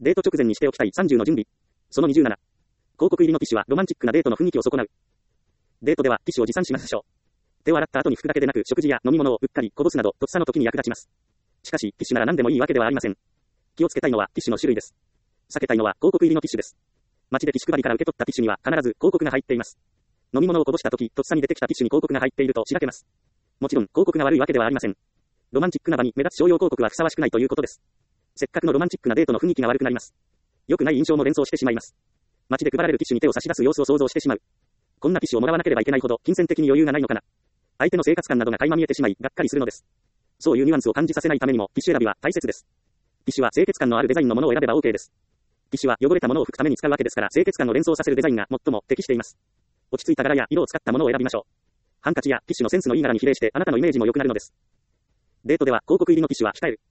デート直前にしておきたい30の準備。その27。広告入りのティッシュはロマンチックなデートの雰囲気を損なう。デートではティッシュを持参しましょう。手を洗った後に拭くだけでなく、食事や飲み物をうっかりこぼすなど、とっさの時に役立ちます。しかし、ティッシュなら何でもいいわけではありません。気をつけたいのはティッシュの種類です。避けたいのは広告入りのティッシュです。街でティッシュ配りから受け取ったティッシュには必ず広告が入っています。飲み物をこぼした時、とっさに出てきたティッシュに広告が入っているとしらけます。もちろん、広告が悪いわけではありません。ロマンチックな場に目立つ商用広告はふさわしくないということです。せっかくのロマンチックなデートの雰囲気が悪くなります。良くない印象も連想してしまいます。街で配られるティッシュに手を差し出す様子を想像してしまう。こんなティッシュをもらわなければいけないほど金銭的に余裕がないのかな。相手の生活感などが垣間見えてしまい、がっかりするのです。そういうニュアンスを感じさせないためにも、ティッシュ選びは大切です。ティッシュは清潔感のあるデザインのものを選べば OK です。ティッシュは汚れたものを拭くために使うわけですから、清潔感を連想させるデザインが最も適しています。落ち着いた柄や色を使ったものを選びましょう。ハンカチやティッシュのセンスのいい柄に比例してあなたのイメージも良くなるのです。デートでは広告入りのティッシュは控える。